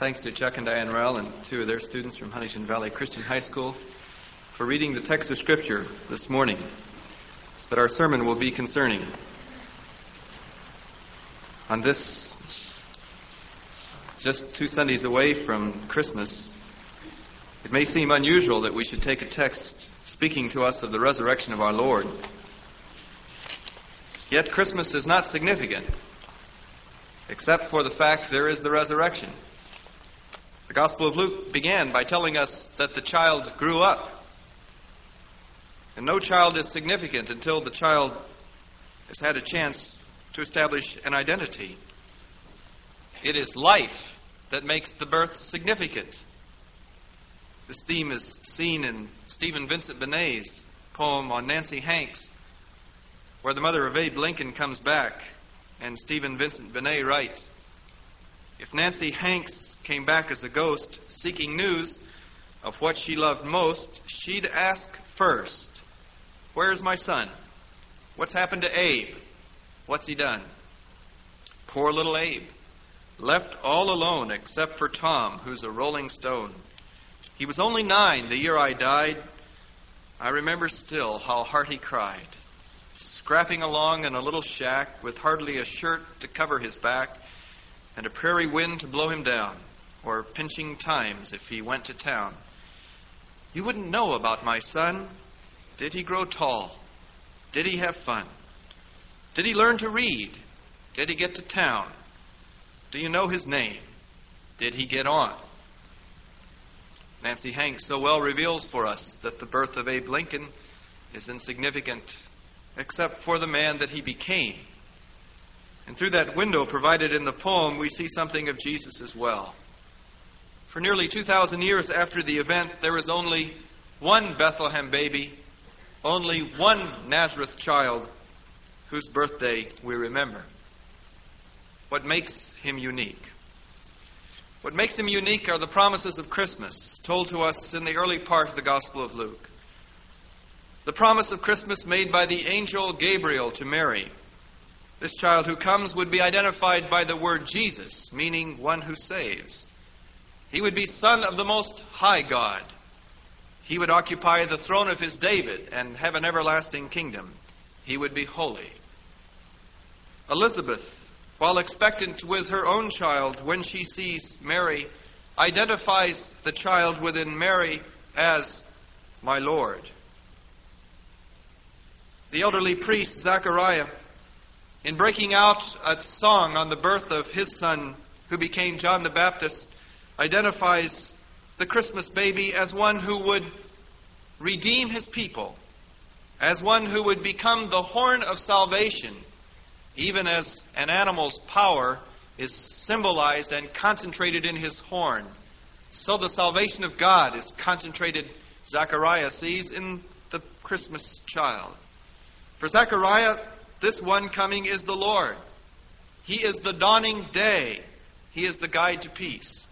Thanks to Chuck and Diane Rell and two of their students from Huntington Valley Christian High School for reading the text of Scripture this morning that our sermon will be concerning. On this, just 2 Sundays away from Christmas, it may seem unusual that we should take a text speaking to us of the resurrection of our Lord. Yet Christmas is not significant, except for the fact there is the resurrection. The Gospel of Luke began by telling us that the child grew up. And no child is significant until the child has had a chance to establish an identity. It is life that makes the birth significant. This theme is seen in Stephen Vincent Benet's poem on Nancy Hanks, where the mother of Abe Lincoln comes back, and Stephen Vincent Benet writes, "If Nancy Hanks came back as a ghost, seeking news of what she loved most, she'd ask first, 'Where's my son? What's happened to Abe? What's he done?' Poor little Abe, left all alone except for Tom, who's a rolling stone. He was only 9 the year I died. I remember still how hard he cried, scrapping along in a little shack with hardly a shirt to cover his back and a prairie wind to blow him down, or pinching times if he went to town. You wouldn't know about my son. Did he grow tall? Did he have fun? Did he learn to read? Did he get to town? Do you know his name? Did he get on?" Nancy Hanks so well reveals for us that the birth of Abe Lincoln is insignificant, except for the man that he became. And through that window provided in the poem, we see something of Jesus as well. For nearly 2,000 years after the event, there is only one Bethlehem baby, only one Nazareth child whose birthday we remember. What makes him unique? What makes him unique are the promises of Christmas told to us in the early part of the Gospel of Luke. The promise of Christmas made by the angel Gabriel to Mary. This child who comes would be identified by the word Jesus, meaning one who saves. He would be son of the Most High God. He would occupy the throne of his David and have an everlasting kingdom. He would be holy. Elizabeth, while expectant with her own child, when she sees Mary, identifies the child within Mary as my Lord. The elderly priest, Zechariah, in breaking out a song on the birth of his son, who became John the Baptist, identifies the Christmas baby as one who would redeem his people, as one who would become the horn of salvation, even as an animal's power is symbolized and concentrated in his horn. So the salvation of God is concentrated, Zechariah sees, in the Christmas child. For Zechariah, this one coming is the Lord. He is the dawning day. He is the guide to peace.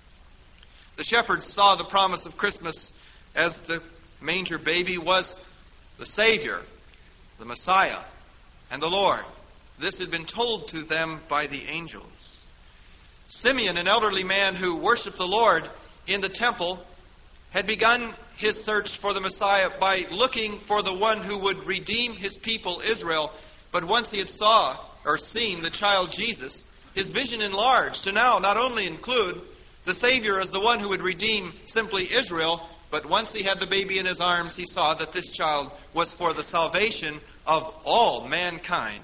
The shepherds saw the promise of Christmas as the manger baby was the Savior, the Messiah, and the Lord. This had been told to them by the angels. Simeon, an elderly man who worshiped the Lord in the temple, had begun his search for the Messiah by looking for the one who would redeem his people, Israel. But once he had seen the child Jesus, his vision enlarged to now not only include the Savior as the one who would redeem simply Israel, but once he had the baby in his arms, he saw that this child was for the salvation of all mankind.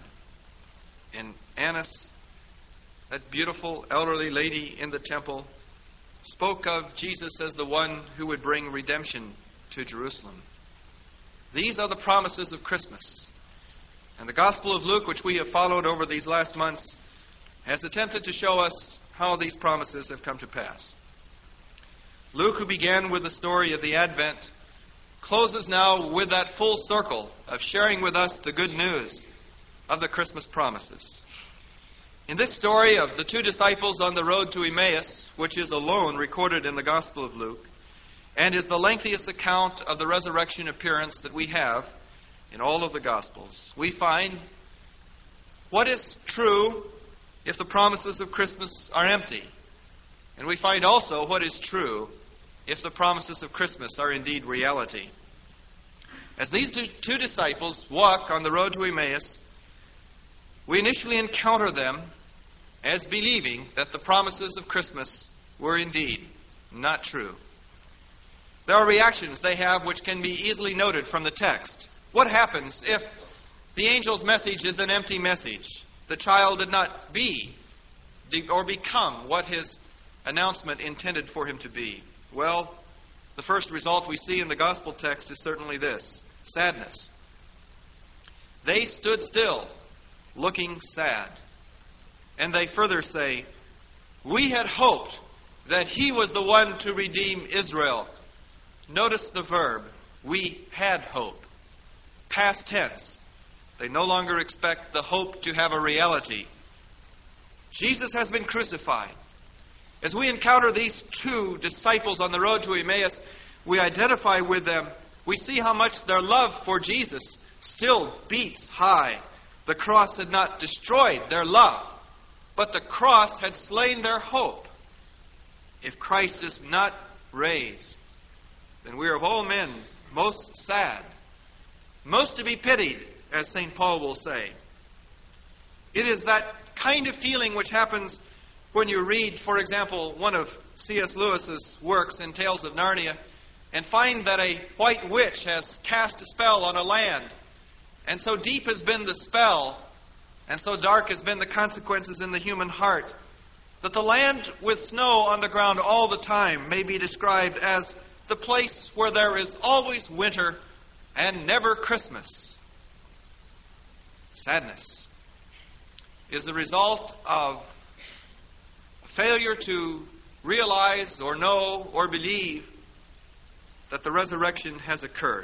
And Annas, that beautiful elderly lady in the temple, spoke of Jesus as the one who would bring redemption to Jerusalem. These are the promises of Christmas. And the Gospel of Luke, which we have followed over these last months, has attempted to show us how these promises have come to pass. Luke, who began with the story of the Advent, closes now with that full circle of sharing with us the good news of the Christmas promises. In this story of the 2 disciples on the road to Emmaus, which is alone recorded in the Gospel of Luke, and is the lengthiest account of the resurrection appearance that we have in all of the Gospels, we find what is true if the promises of Christmas are empty, And we find also what is true if the promises of Christmas are indeed reality. As these two disciples walk on the road to Emmaus, we initially encounter them as believing that the promises of Christmas were indeed not true. There are reactions they have which can be easily noted from the text. What happens if the angel's message is an empty message? The child did not be or become what his announcement intended for him to be. Well, the first result we see in the gospel text is certainly this: sadness. They stood still, looking sad. And they further say, "We had hoped that he was the one to redeem Israel." Notice the verb, we had hope. Past tense. They no longer expect the hope to have a reality. Jesus has been crucified. As we encounter these two disciples on the road to Emmaus, we identify with them. We see how much their love for Jesus still beats high. The cross had not destroyed their love, but the cross had slain their hope. If Christ is not raised, then we are of all men most sad, most to be pitied, as St. Paul will say. It is that kind of feeling which happens when you read, for example, one of C.S. Lewis's works in Tales of Narnia, and find that a white witch has cast a spell on a land. And so deep has been the spell, and so dark has been the consequences in the human heart, that the land with snow on the ground all the time may be described as the place where there is always winter and never Christmas. Sadness is the result of a failure to realize or know or believe that the resurrection has occurred.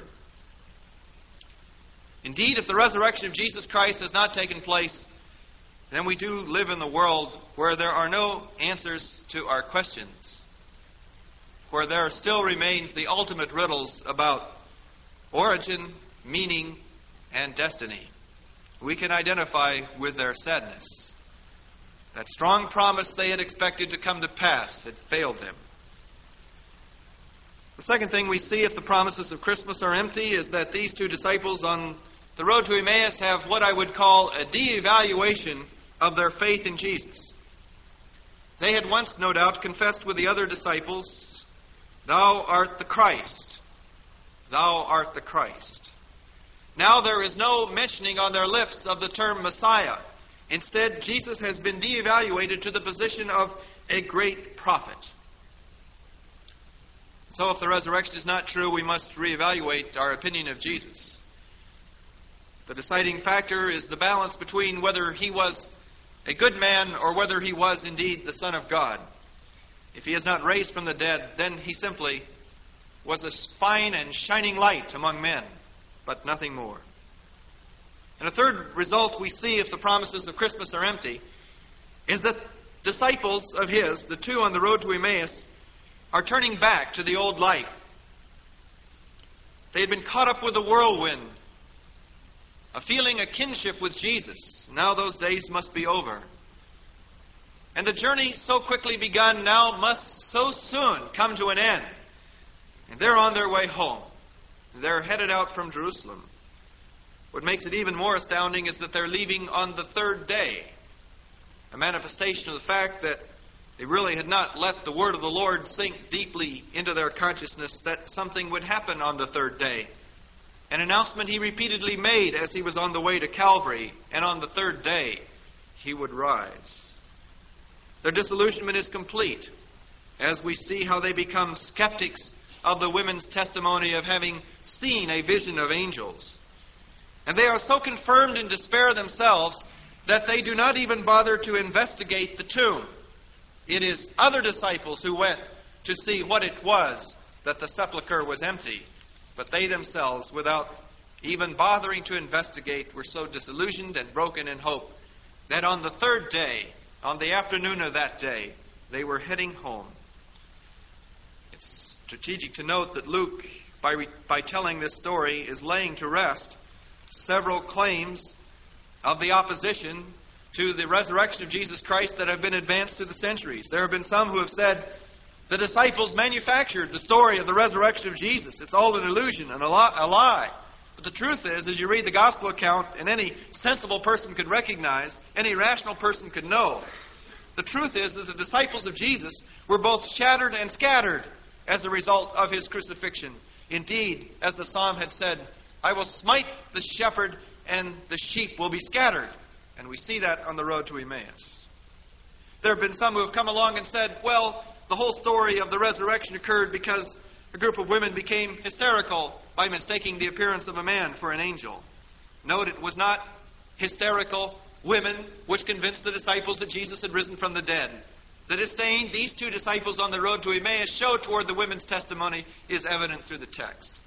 Indeed, if the resurrection of Jesus Christ has not taken place, then we do live in the world where there are no answers to our questions, where there still remains the ultimate riddles about origin, meaning, and destiny. We can identify with their sadness. That strong promise they had expected to come to pass had failed them. The second thing we see if the promises of Christmas are empty is that these two disciples on the road to Emmaus have what I would call a de-evaluation of their faith in Jesus. They had once, no doubt, confessed with the other disciples, "Thou art the Christ. Thou art the Christ." Now there is no mentioning on their lips of the term Messiah. Instead, Jesus has been de-evaluated to the position of a great prophet. So if the resurrection is not true, we must reevaluate our opinion of Jesus. The deciding factor is the balance between whether he was a good man or whether he was indeed the Son of God. If he is not raised from the dead, then he simply was a fine and shining light among men, but nothing more. And a third result we see if the promises of Christmas are empty is that disciples of his, the two on the road to Emmaus, are turning back to the old life. They had been caught up with the whirlwind, a feeling a kinship with Jesus. Now those days must be over. And the journey so quickly begun now must so soon come to an end. And they're on their way home. They're headed out from Jerusalem. What makes it even more astounding is that they're leaving on the third day, a manifestation of the fact that they really had not let the word of the Lord sink deeply into their consciousness that something would happen on the third day. An announcement he repeatedly made as he was on the way to Calvary, and on the third day he would rise. Their disillusionment is complete as we see how they become skeptics of the women's testimony of having seen a vision of angels. And they are so confirmed in despair themselves that they do not even bother to investigate the tomb. It is other disciples who went to see what it was that the sepulchre was empty. But they themselves, without even bothering to investigate, were so disillusioned and broken in hope that on the third day, on the afternoon of that day, they were heading home. It's strategic to note that Luke, by telling this story, is laying to rest several claims of the opposition to the resurrection of Jesus Christ that have been advanced through the centuries. There have been some who have said the disciples manufactured the story of the resurrection of Jesus. It's all an illusion and a lie. But the truth is, as you read the gospel account, and any sensible person could recognize, any rational person could know, the truth is that the disciples of Jesus were both shattered and scattered as a result of his crucifixion. Indeed, as the psalm had said, I will smite the shepherd and the sheep will be scattered. And we see that on the road to Emmaus. There have been some who have come along and said, well, the whole story of the resurrection occurred because a group of women became hysterical by mistaking the appearance of a man for an angel. Note, it was not hysterical women which convinced the disciples that Jesus had risen from the dead. The disdain these two disciples on the road to Emmaus show toward the women's testimony is evident through the text.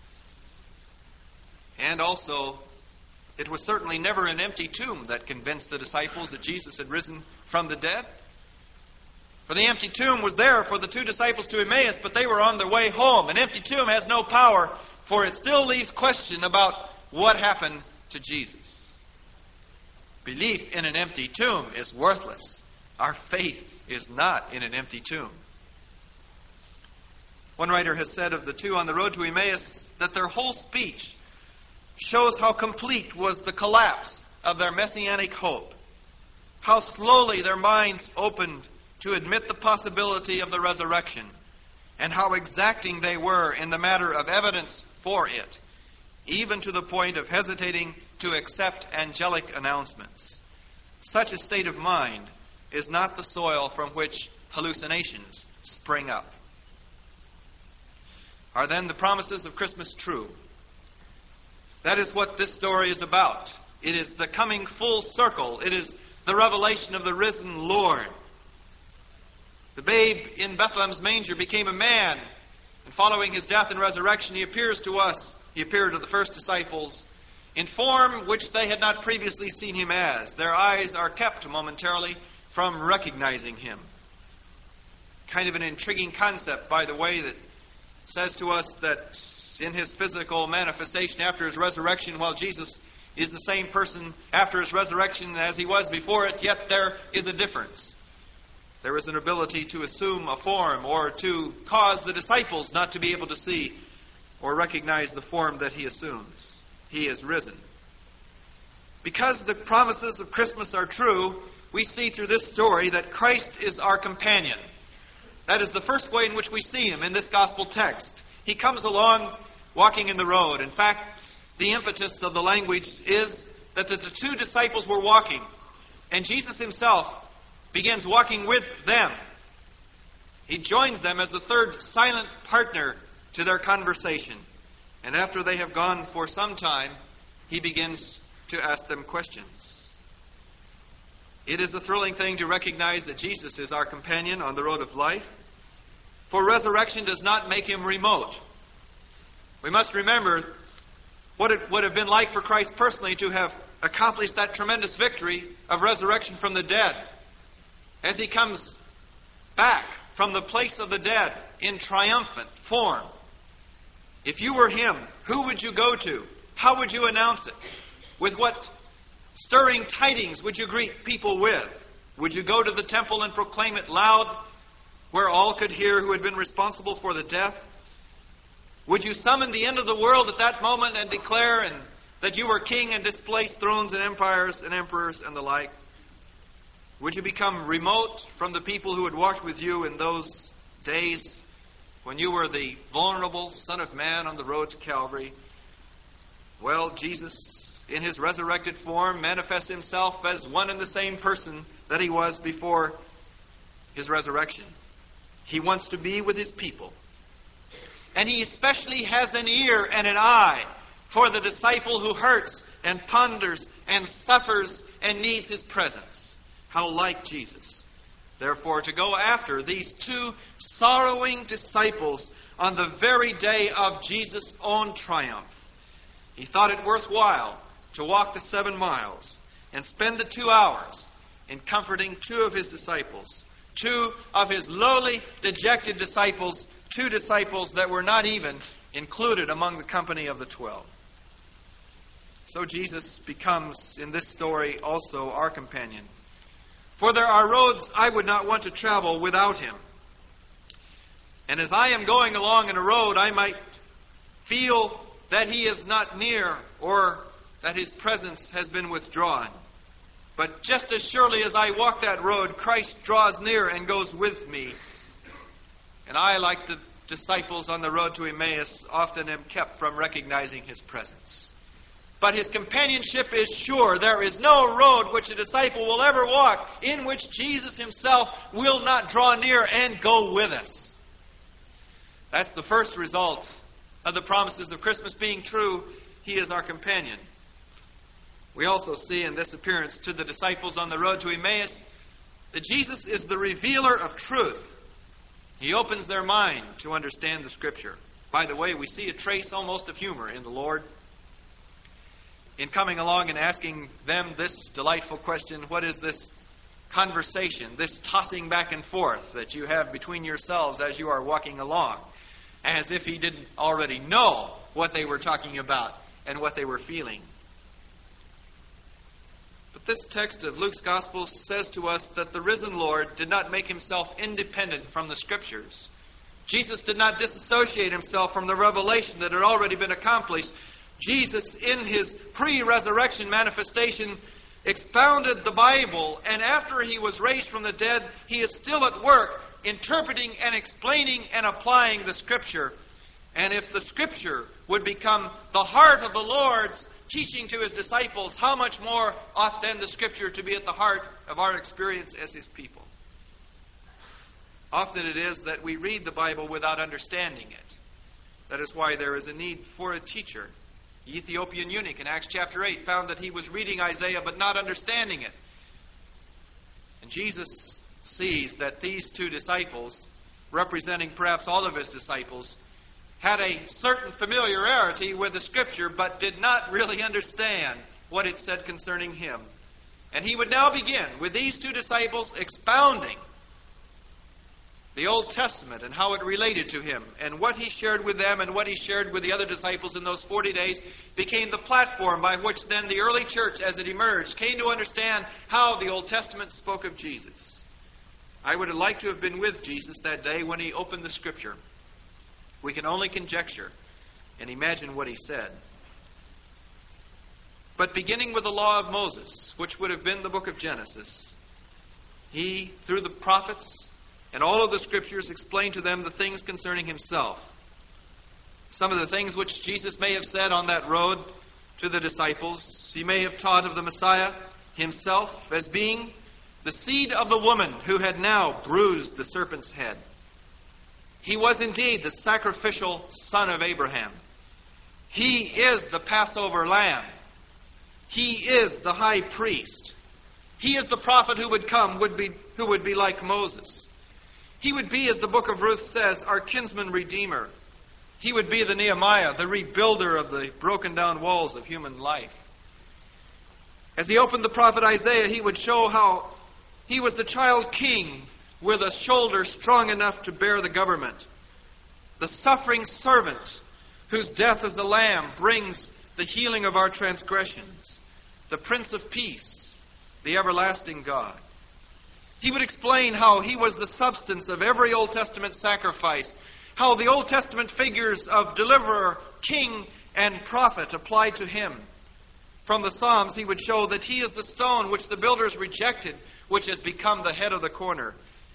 And also, it was certainly never an empty tomb that convinced the disciples that Jesus had risen from the dead. For the empty tomb was there for the two disciples to Emmaus, but they were on their way home. An empty tomb has no power, for it still leaves question about what happened to Jesus. Belief in an empty tomb is worthless. Our faith is not in an empty tomb. One writer has said of the two on the road to Emmaus that their whole speech shows how complete was the collapse of their messianic hope, how slowly their minds opened to admit the possibility of the resurrection, and how exacting they were in the matter of evidence for it, even to the point of hesitating to accept angelic announcements. Such a state of mind is not the soil from which hallucinations spring up. Are then the promises of Christmas true? That is what this story is about. It is the coming full circle. It is the revelation of the risen Lord. The babe in Bethlehem's manger became a man, and following his death and resurrection, he appears to us. He appeared to the first disciples in form which they had not previously seen him as. Their eyes are kept momentarily from recognizing him. Kind of an intriguing concept, by the way, that says to us that in his physical manifestation after his resurrection, while Jesus is the same person after his resurrection as he was before it, yet there is a difference. There is an ability to assume a form or to cause the disciples not to be able to see or recognize the form that he assumes. He is risen. Because the promises of Christmas are true, we see through this story that Christ is our companion. That is the first way in which we see him in this gospel text. He comes along walking in the road. In fact, the impetus of the language is that the two disciples were walking, and Jesus himself begins walking with them. He joins them as the third silent partner to their conversation. And after they have gone for some time, he begins to ask them questions. It is a thrilling thing to recognize that Jesus is our companion on the road of life, for resurrection does not make him remote. We must remember what it would have been like for Christ personally to have accomplished that tremendous victory of resurrection from the dead. As he comes back from the place of the dead in triumphant form. If you were him, who would you go to? How would you announce it? With what stirring tidings would you greet people with? Would you go to the temple and proclaim it loud, where all could hear who had been responsible for the death? Would you summon the end of the world at that moment and declare that you were king and displace thrones and empires and emperors and the like? Would you become remote from the people who had walked with you in those days when you were the vulnerable Son of Man on the road to Calvary? Well, Jesus, in his resurrected form, manifests himself as one and the same person that he was before his resurrection. He wants to be with his people. And he especially has an ear and an eye for the disciple who hurts and ponders and suffers and needs his presence. How like Jesus. Therefore, to go after these two sorrowing disciples on the very day of Jesus' own triumph, he thought it worthwhile to walk the 7 miles and spend the 2 hours in comforting 2 of his disciples, 2 of his lowly, dejected disciples, 2 disciples that were not even included among the company of the 12. So Jesus becomes, in this story, also our companion. For there are roads I would not want to travel without him. And as I am going along in a road, I might feel that he is not near or that his presence has been withdrawn. But just as surely as I walk that road, Christ draws near and goes with me. And I, like the disciples on the road to Emmaus, often am kept from recognizing his presence. But his companionship is sure. There is no road which a disciple will ever walk in which Jesus himself will not draw near and go with us. That's the first result of the promises of Christmas being true. He is our companion. We also see in this appearance to the disciples on the road to Emmaus that Jesus is the revealer of truth. He opens their mind to understand the Scripture. By the way, we see a trace almost of humor in the Lord in coming along and asking them this delightful question: what is this conversation, this tossing back and forth that you have between yourselves as you are walking along? As if he didn't already know what they were talking about and what they were feeling. But this text of Luke's Gospel says to us that the risen Lord did not make himself independent from the Scriptures. Jesus did not disassociate himself from the revelation that had already been accomplished. Jesus, in his pre-resurrection manifestation, expounded the Bible, and after he was raised from the dead, he is still at work interpreting and explaining and applying the Scripture. And if the Scripture would become the heart of the Lord's teaching to his disciples, how much more ought then the Scripture to be at the heart of our experience as his people? Often it is that we read the Bible without understanding it. That is why there is a need for a teacher. The Ethiopian eunuch in Acts chapter 8 found that he was reading Isaiah but not understanding it. And Jesus sees that these two disciples, representing perhaps all of his disciples, had a certain familiarity with the Scripture but did not really understand what it said concerning him. And he would now begin with these two disciples expounding the Old Testament and how it related to him, and what he shared with them and what he shared with the other disciples in those 40 days became the platform by which then the early church, as it emerged, came to understand how the Old Testament spoke of Jesus. I would have liked to have been with Jesus that day when he opened the Scripture. We can only conjecture and imagine what he said. But beginning with the law of Moses, which would have been the book of Genesis, he, through the prophets and all of the Scriptures, explained to them the things concerning himself. Some of the things which Jesus may have said on that road to the disciples, he may have taught of the Messiah himself as being the seed of the woman who had now bruised the serpent's head. He was indeed the sacrificial son of Abraham. He is the Passover lamb. He is the high priest. He is the prophet who would come, who would be like Moses. He would be, as the book of Ruth says, our kinsman redeemer. He would be the Nehemiah, the rebuilder of the broken down walls of human life. As he opened the prophet Isaiah, he would show how he was the child king with a shoulder strong enough to bear the government. The suffering servant whose death as the lamb brings the healing of our transgressions. The Prince of Peace, the everlasting God. He would explain how he was the substance of every Old Testament sacrifice, how the Old Testament figures of deliverer, king, and prophet applied to him. From the Psalms, he would show that he is the stone which the builders rejected, which has become the head of the corner.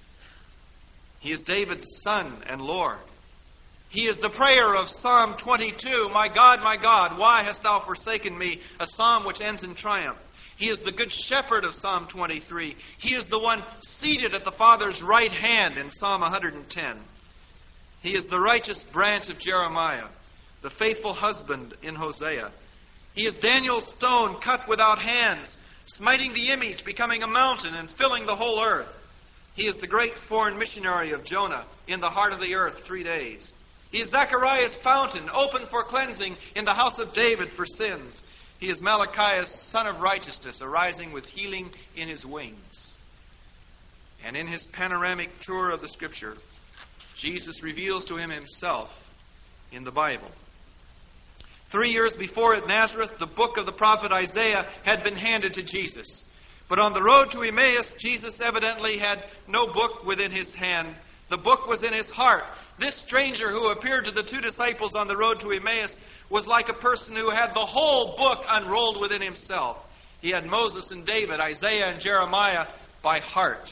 He is David's son and Lord. He is the prayer of Psalm 22, my God, why hast thou forsaken me? A psalm which ends in triumph. He is the good shepherd of Psalm 23. He is the one seated at the Father's right hand in Psalm 110. He is the righteous branch of Jeremiah, the faithful husband in Hosea. He is Daniel's stone cut without hands, smiting the image, becoming a mountain and filling the whole earth. He is the great foreign missionary of Jonah in the heart of the earth 3 days. He is Zechariah's fountain, open for cleansing in the house of David for sins. He is Malachiah's son of righteousness, arising with healing in his wings. And in his panoramic tour of the Scripture, Jesus reveals to him himself in the Bible. 3 years before at Nazareth, the book of the prophet Isaiah had been handed to Jesus. But on the road to Emmaus, Jesus evidently had no book within his hand. The book was in his heart. This stranger who appeared to the two disciples on the road to Emmaus was like a person who had the whole book unrolled within himself. He had Moses and David, Isaiah and Jeremiah by heart.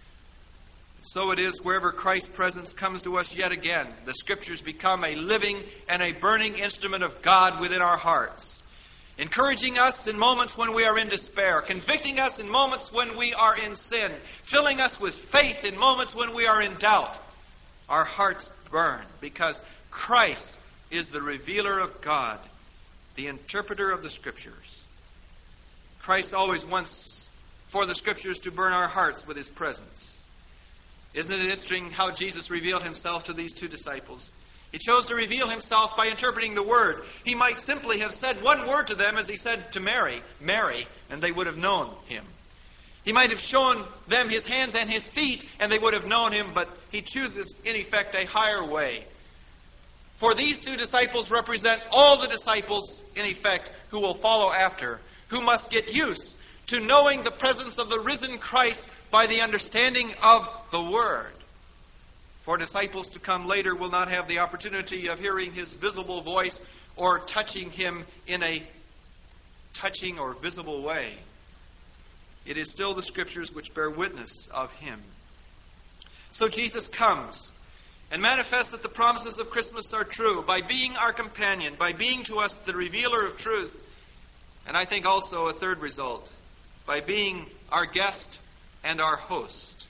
So it is wherever Christ's presence comes to us yet again. The Scriptures become a living and a burning instrument of God within our hearts, encouraging us in moments when we are in despair, convicting us in moments when we are in sin, filling us with faith in moments when we are in doubt. Our hearts burn because Christ is the revealer of God, the interpreter of the Scriptures. Christ always wants for the Scriptures to burn our hearts with His presence. Isn't it interesting how Jesus revealed Himself to these two disciples? He chose to reveal Himself by interpreting the Word. He might simply have said one word to them as He said to Mary, Mary, and they would have known Him. He might have shown them His hands and His feet, and they would have known Him, but He chooses, in effect, a higher way. For these two disciples represent all the disciples, in effect, who will follow after, who must get used to knowing the presence of the risen Christ by the understanding of the Word. For disciples to come later will not have the opportunity of hearing His visible voice or touching Him in a touching or visible way. It is still the Scriptures which bear witness of Him. So Jesus comes and manifests that the promises of Christmas are true by being our companion, by being to us the revealer of truth. And I think also a third result, by being our guest and our host.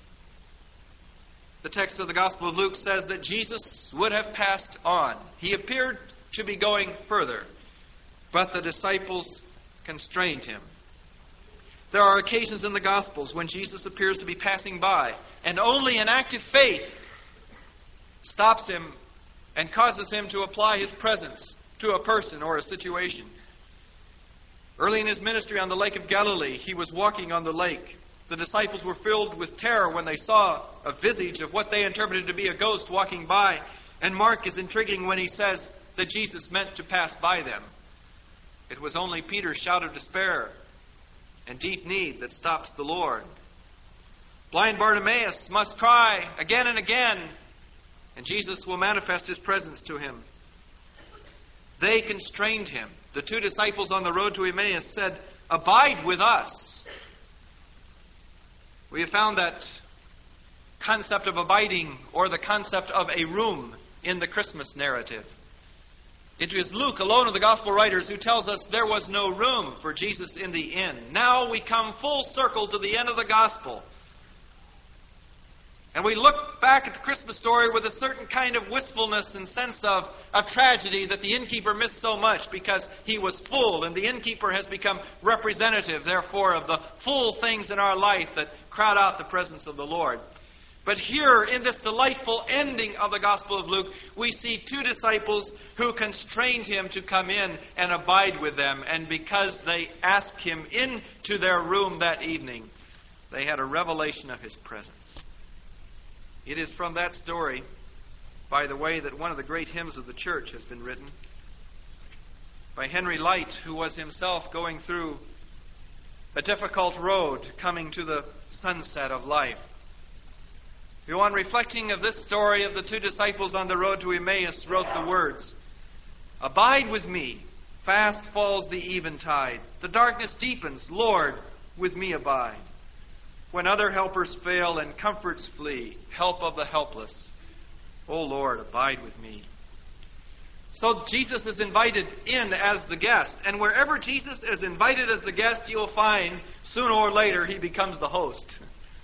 The text of the Gospel of Luke says that Jesus would have passed on. He appeared to be going further, but the disciples constrained Him. There are occasions in the Gospels when Jesus appears to be passing by, and only an act of faith stops Him and causes Him to apply His presence to a person or a situation. Early in His ministry on the Lake of Galilee, He was walking on the lake. The disciples were filled with terror when they saw a visage of what they interpreted to be a ghost walking by. And Mark is intriguing when he says that Jesus meant to pass by them. It was only Peter's shout of despair and deep need that stops the Lord. Blind Bartimaeus must cry again and again, and Jesus will manifest His presence to him. They constrained Him. The two disciples on the road to Emmaus said, "Abide with us." We have found that concept of abiding, or the concept of a room, in the Christmas narrative. It is Luke alone of the Gospel writers who tells us there was no room for Jesus in the inn. Now we come full circle to the end of the Gospel. And we look back at the Christmas story with a certain kind of wistfulness and sense of a tragedy that the innkeeper missed so much because he was full, and the innkeeper has become representative, therefore, of the full things in our life that crowd out the presence of the Lord. But here, in this delightful ending of the Gospel of Luke, we see two disciples who constrained Him to come in and abide with them. And because they asked Him into their room that evening, they had a revelation of His presence. It is from that story, by the way, that one of the great hymns of the church has been written by Henry Light, who was himself going through a difficult road coming to the sunset of life. Who, on reflecting of this story of the two disciples on the road to Emmaus, wrote the words, "Abide with me, fast falls the eventide. The darkness deepens, Lord, with me abide. When other helpers fail and comforts flee, help of the helpless, O Lord, abide with me." So Jesus is invited in as the guest. And wherever Jesus is invited as the guest, you'll find sooner or later He becomes the host.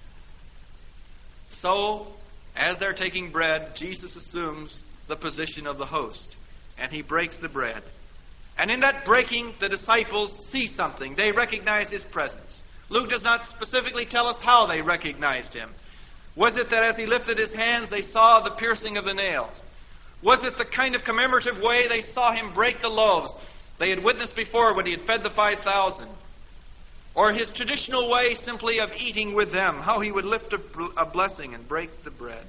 So, as they're taking bread, Jesus assumes the position of the host. And He breaks the bread. And in that breaking, the disciples see something. They recognize His presence. Luke does not specifically tell us how they recognized Him. Was it that as He lifted His hands, they saw the piercing of the nails? Was it the kind of commemorative way they saw Him break the loaves they had witnessed before when He had fed the 5,000? Or His traditional way simply of eating with them, how He would lift a blessing and break the bread?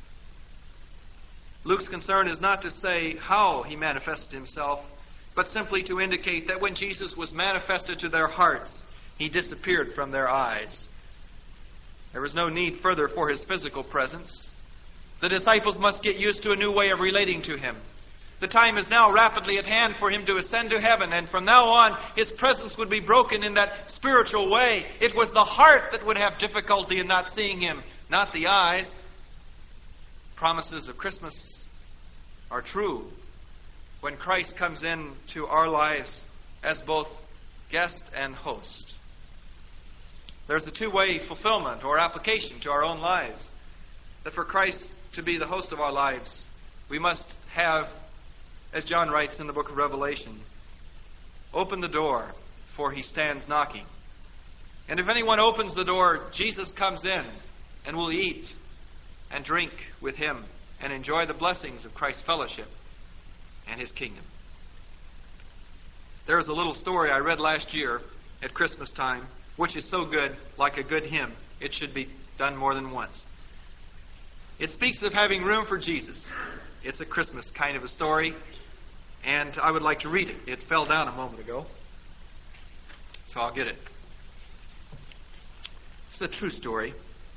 Luke's concern is not to say how He manifested Himself, but simply to indicate that when Jesus was manifested to their hearts, He disappeared from their eyes. There was no need further for his physical presence. The disciples must get used to a new way of relating to him. The time is now rapidly at hand for him to ascend to heaven, and from now on, his presence would be broken in that spiritual way. It was the heart that would have difficulty in not seeing him, not the eyes. Promises of Christmas are true when Christ comes into our lives as both guest and host. There's a two-way fulfillment or application to our own lives. That for Christ to be the host of our lives, we must have, as John writes in the book of Revelation, open the door, for he stands knocking. And if anyone opens the door, Jesus comes in and will eat and drink with him and enjoy the blessings of Christ's fellowship and his kingdom. There is a little story I read last year at Christmas time, which is so good, like a good hymn, it should be done more than once. It speaks of having room for Jesus. It's a Christmas kind of a story, and I would like to read it. It fell down a moment ago, so I'll get it. It's a true story.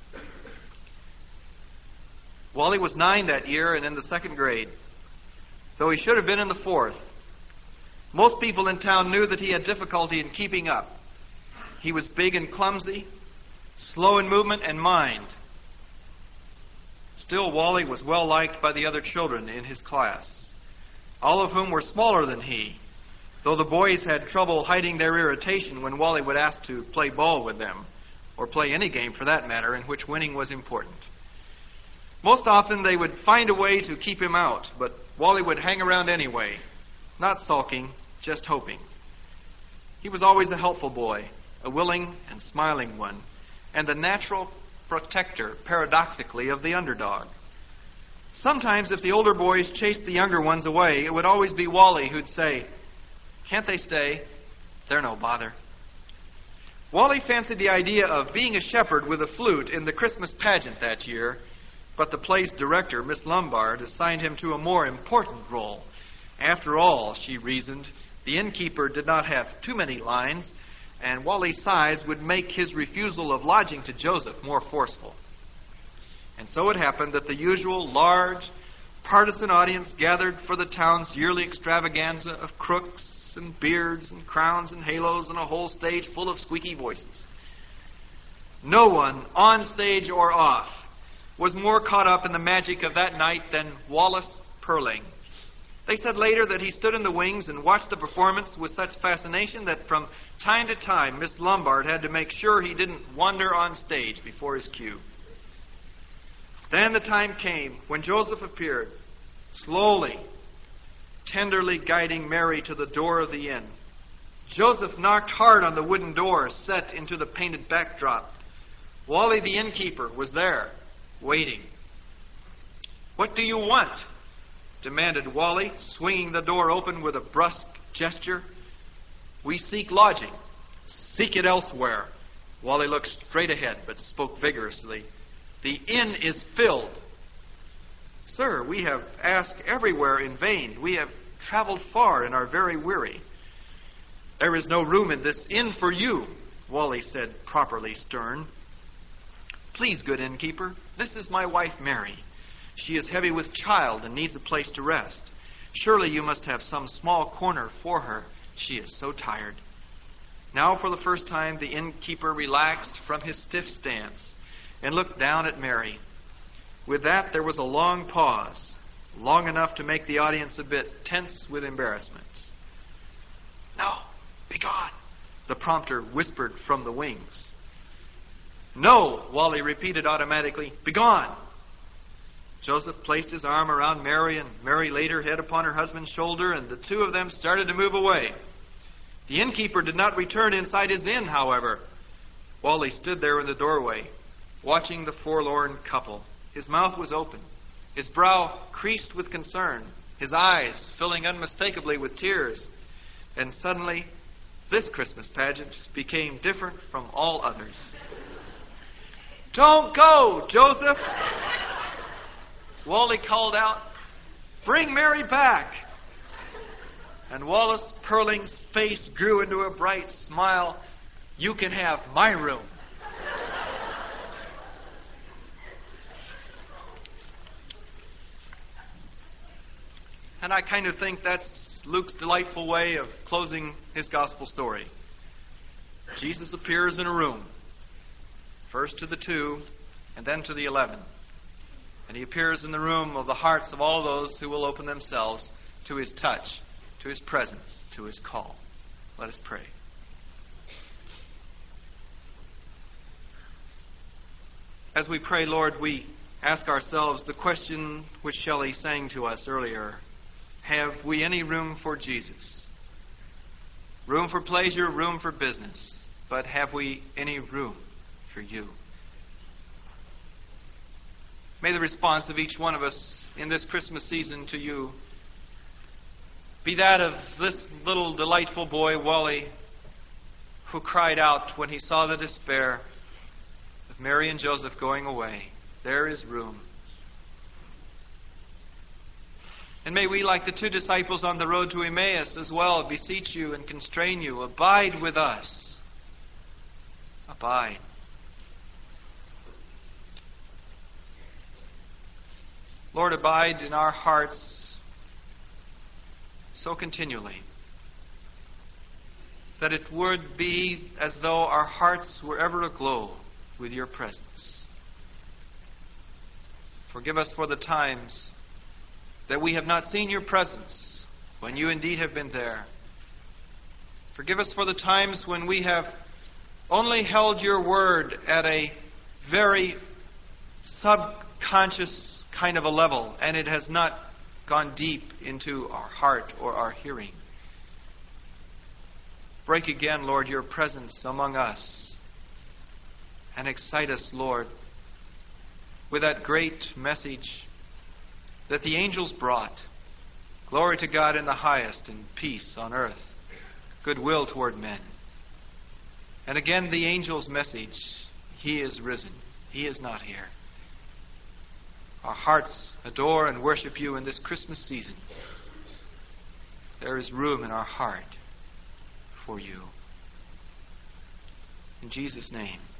Wally was 9 that year and in the 2nd grade, though he should have been in the 4th. Most people in town knew that he had difficulty in keeping up. He was big and clumsy, slow in movement and mind. Still, Wally was well liked by the other children in his class, all of whom were smaller than he, though the boys had trouble hiding their irritation when Wally would ask to play ball with them, or play any game for that matter, in which winning was important. Most often they would find a way to keep him out, but Wally would hang around anyway, not sulking, just hoping. He was always a helpful boy, a willing and smiling one, and the natural protector, paradoxically, of the underdog. Sometimes if the older boys chased the younger ones away, it would always be Wally who'd say, "Can't they stay? They're no bother." Wally fancied the idea of being a shepherd with a flute in the Christmas pageant that year, but the play's director, Miss Lombard, assigned him to a more important role. After all, she reasoned, the innkeeper did not have too many lines, and Wally's size would make his refusal of lodging to Joseph more forceful. And so it happened that the usual large, partisan audience gathered for the town's yearly extravaganza of crooks and beards and crowns and halos and a whole stage full of squeaky voices. No one, on stage or off, was more caught up in the magic of that night than Wallace Perling. They said later that he stood in the wings and watched the performance with such fascination that from time to time Miss Lombard had to make sure he didn't wander on stage before his cue. Then the time came when Joseph appeared, slowly, tenderly guiding Mary to the door of the inn. Joseph knocked hard on the wooden door set into the painted backdrop. Wally the innkeeper was there, waiting. "What do you want?" demanded Wally, swinging the door open with a brusque gesture. "We seek lodging." "Seek it elsewhere." Wally looked straight ahead, but spoke vigorously. "The inn is filled." "Sir, we have asked everywhere in vain. We have traveled far and are very weary." "There is no room in this inn for you," Wally said, properly stern. "Please, good innkeeper, this is my wife Mary. She is heavy with child and needs a place to rest. Surely you must have some small corner for her. She is so tired." Now for the first time the innkeeper relaxed from his stiff stance and looked down at Mary. With that there was a long pause, long enough to make the audience a bit tense with embarrassment. "No, be gone," the prompter whispered from the wings. "No," Wally repeated automatically. "Be gone." Joseph placed his arm around Mary, and Mary laid her head upon her husband's shoulder, and the two of them started to move away. The innkeeper did not return inside his inn, however. Wally stood there in the doorway, watching the forlorn couple. His mouth was open, his brow creased with concern, his eyes filling unmistakably with tears. And suddenly, this Christmas pageant became different from all others. "Don't go, Joseph!" Wally called out, "Bring Mary back!" And Wallace Perling's face grew into a bright smile. You can have my room. And I kind of think that's Luke's delightful way of closing his gospel story. Jesus appears in a room, first to the 2, and then to the 11. And he appears in the room of the hearts of all those who will open themselves to his touch, to his presence, to his call. Let us pray. As we pray, Lord, we ask ourselves the question which Shelley sang to us earlier. Have we any room for Jesus? Room for pleasure, room for business. But have we any room for you? May the response of each one of us in this Christmas season to you be that of this little delightful boy, Wally, who cried out when he saw the despair of Mary and Joseph going away. There is room. And may we, like the 2 disciples on the road to Emmaus as well, beseech you and constrain you. Abide with us. Abide. Lord, abide in our hearts so continually that it would be as though our hearts were ever aglow with your presence. Forgive us for the times that we have not seen your presence when you indeed have been there. Forgive us for the times when we have only held your word at a very subconscious kind of a level, and it has not gone deep into our heart or our hearing. Break again, Lord, your presence among us, and excite us, Lord, with that great message that the angels brought. Glory to God in the highest, and peace on earth, goodwill toward men. And again the angel's message, he is risen. He is not here. Our hearts adore and worship you in this Christmas season. There is room in our heart for you. In Jesus' name.